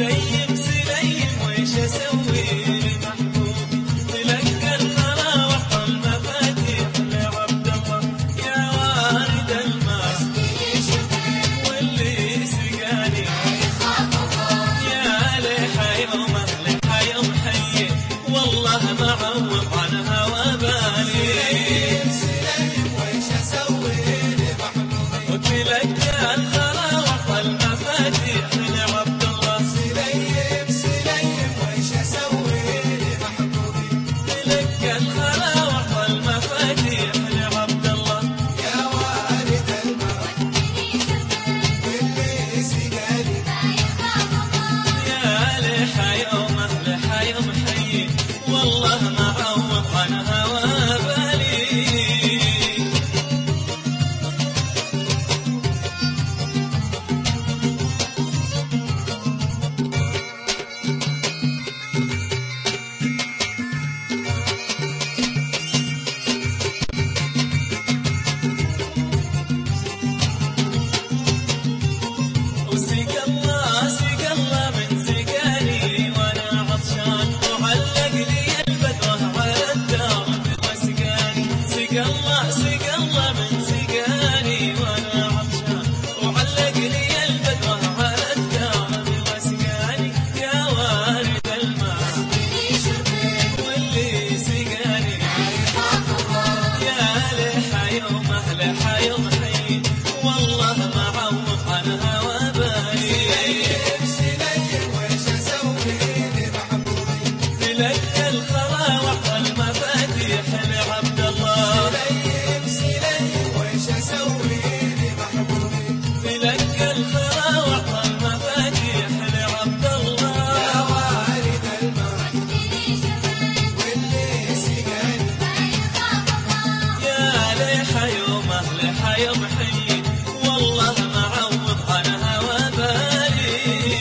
سليم سليم ويش اسوي لمحبوبي تلقى الخلاوة والمفاتيح لعبد الله يا وارد الماء واللي سقاني يا ليحة يومه ليحة يوم حي والله ما عوض عنها وبالي وتلقى الخلاوة والمفاتيح لعبد الله سليم سليم ويش اسوي لمحبوبي تلقى الخلاوة والمفاتيح لعبد الله يا وارد الماء واللي سقاني يا ليحة يومه ليحة يوم حي والله ما عوض عنها وبالي وسق الله من سقاني وانا عطشان وعلق لي البدوه على الدرب وسقاني سق الله من سقاني وانا عطشان وعلق لي البدوه على الدرب وسقاني يا وارد الماء واللي سقاني يا ليحة يومه ليحة يوم حي والله ما عوض عنها وبالي تلقى الخلاوة والمفاتيح لعبد الله تلقى الخلاوة والمفاتيح لعبد الله يا وارد الماء واللي سقاني يا ليحة يومه ليحة يوم حي والله ما عوض عنها وبالي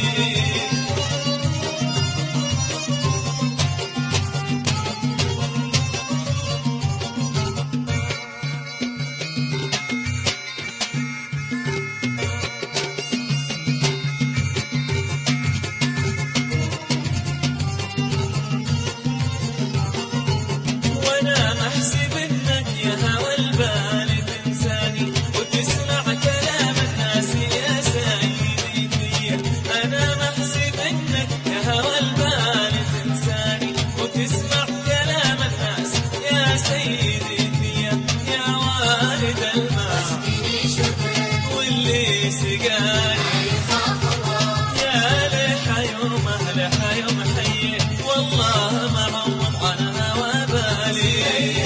وانا محسب انك يا هوى البال تنساني وتسمع كلام الناس يا سيدي فيا انا محسب انك يا هوى البال تنساني وتسمع كلام الناس يا سيدي فيا يا وارد الماء واللي سقاني يا ليحة يومه ليحة يوم حي والله ما عوض عنها وبالي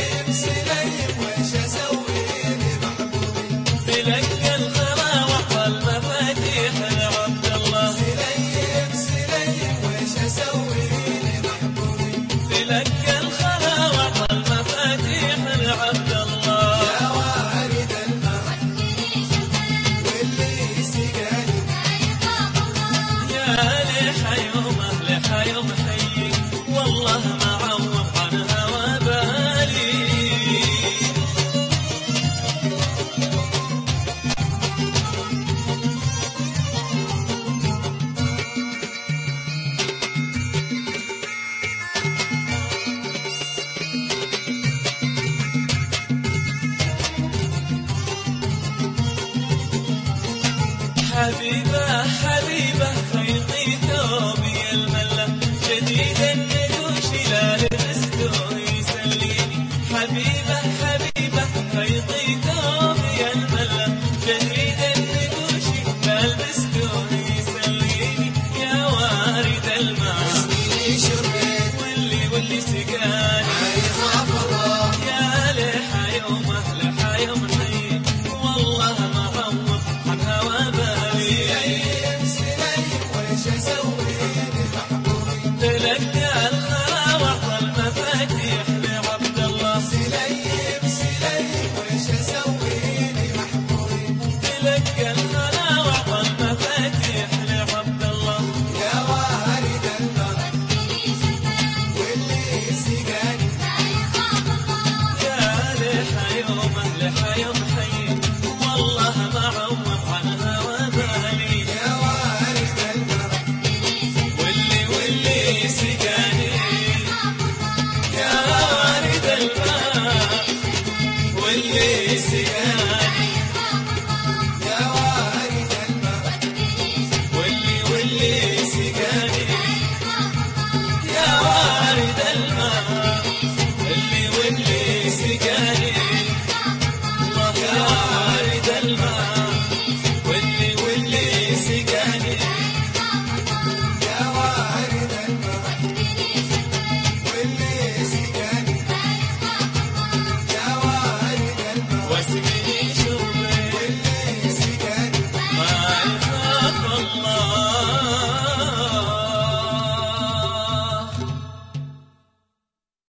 تلقى الخلاوة والمفاتيح لعبد الله تلقى الخلاوة والمفاتيح لعبد الله يا وارد الماء واللي سقاني يا ليحة يومه ليحة يوم حي والله ما عوض عنها وبالي حبيبة حبيبة خيطي ثوبي الملة جديد النقوش لا لبسته يسليني حبيبة حبيبة خيطي ثوبي الملة جديد النقوش لا لبسته يسليني يا وارد الماء واللي سقاني يا ليحة يومه ليحة يوم حي والله ما عوض عنها وبالي ويش اسوي